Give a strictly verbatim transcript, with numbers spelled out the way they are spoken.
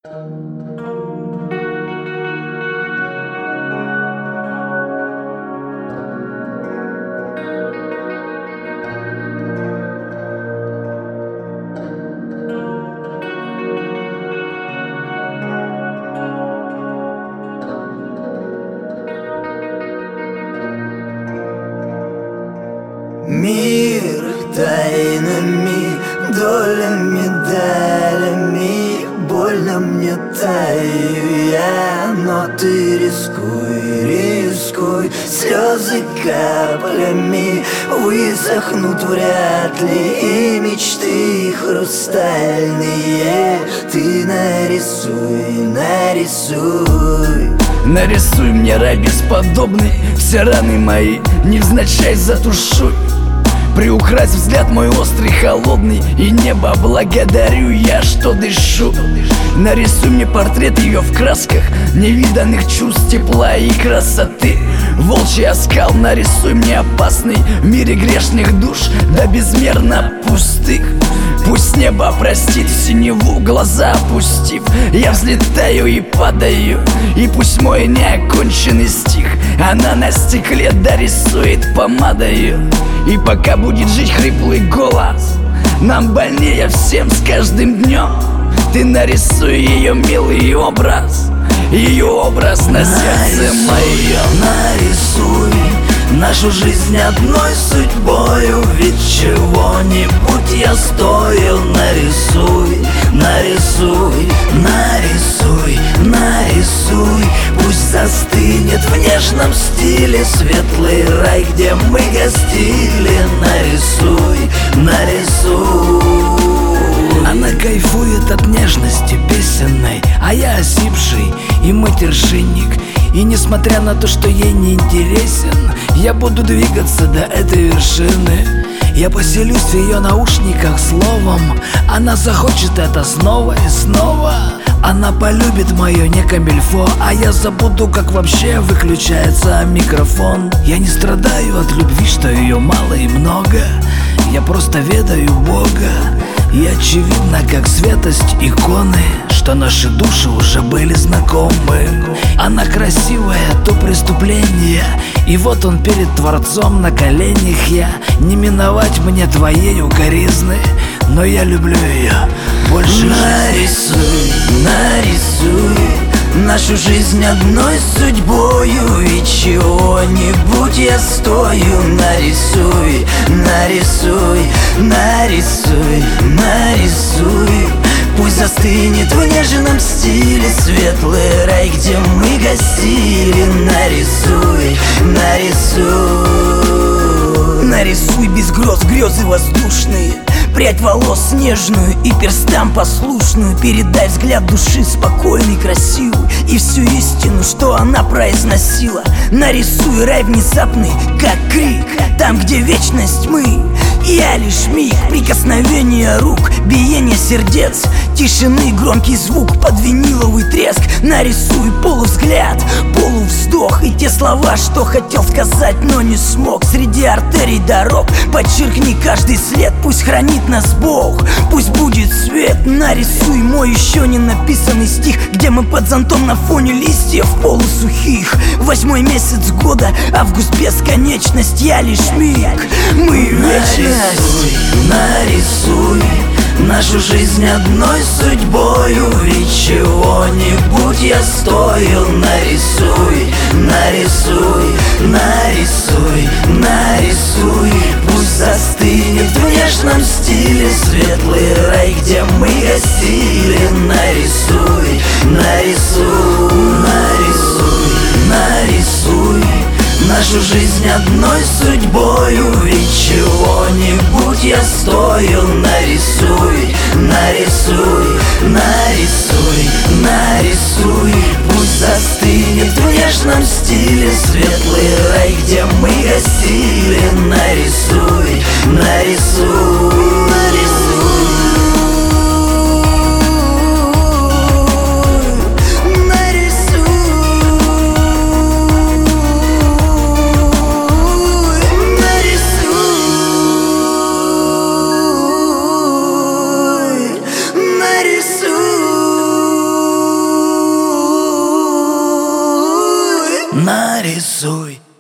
Мир тайнами, долями, медалями. Больно мне, таю я, но ты рискуй, рискуй. Слезы каплями высохнут вряд ли, и мечты хрустальные ты нарисуй, нарисуй. Нарисуй мне рай бесподобный, все раны мои невзначай затушуй. Приукрась взгляд мой острый, холодный, и небо благодарю я, что дышу. Нарисуй мне портрет ее в красках невиданных чувств, тепла и красоты. Волчий оскал нарисуй мне опасный в мире грешных душ, да безмерно пустых. Пусть небо простит в синеву, глаза опустив, я взлетаю и падаю. И пусть мой неоконченный стих она на стекле дорисует помадою. И пока будет жить хриплый голос, нам больнее всем с каждым днем. Ты нарисуй ее милый образ, ее образ на сердце моем. Нарисуй нашу жизнь одной судьбою, ведь чего-нибудь я стою. Нарисуй, нарисуй, нарисуй, нарисуй. Пусть застынет в нежном стиле светлый рай, где мы гостили. Нарисуй, нарисуй. Она кайфует от нежности песенной, а я осипший и матершинник. И несмотря на то, что ей не интересен, я буду двигаться до этой вершины. Я поселюсь в ее наушниках словом, она захочет это снова и снова. Она полюбит мое не камильфо, а я забуду, как вообще выключается микрофон. Я не страдаю от любви, что ее мало и много, я просто ведаю Бога. И очевидно, как святость иконы, что наши души уже были знакомы. Она красивая, то преступление, и вот он перед Творцом на коленях я. Не миновать мне твоей укоризны, но я люблю ее больше. Нарисуй, нарисуй нашу жизнь одной судьбою, и чего-нибудь я стою. Нарисуй, нарисуй, нарисуй, нарисуй. Пусть застынет в нежном стиле светлый рай, где мы гостили. Нарисуй, нарисуй. Нарисуй без грез грезы воздушные, прядь волос нежную и перстам послушную. Передай взгляд души спокойный, красивый, и всю истину, что она произносила. Нарисуй рай внезапный, как крик, там, где вечность мы. Я лишь миг, прикосновение рук, биение сердец, тишины громкий звук под виниловый треск. Нарисуй полувзгляд, полувздох, и те слова, что хотел сказать, но не смог. Среди артерий дорог подчеркни каждый след, пусть хранит нас Бог, пусть будет свет. Нарисуй мой еще не написанный стих, где мы под зонтом на фоне листьев полусухих. Восьмой месяц года, август бесконечность, я лишь миг, мы вечность. Нарисуй, нарисуй нашу жизнь одной судьбою, ведь чего-нибудь я стою. Нарисуй, нарисуй, нарисуй, нарисуй. Пусть застынет в нежном стиле светлый рай, где мы гостили. Нарисуй, нарисуй, нарисуй, нарисуй нашу жизнь одной судьбою, ведь чего-нибудь я стою. Нарисуй, нарисуй, нарисуй, нарисуй. Пусть застынет в нежном стиле светлый рай, где мы гостили. Нарисуй, нарисуй, нарисуй. Нарисуй. Нарисуй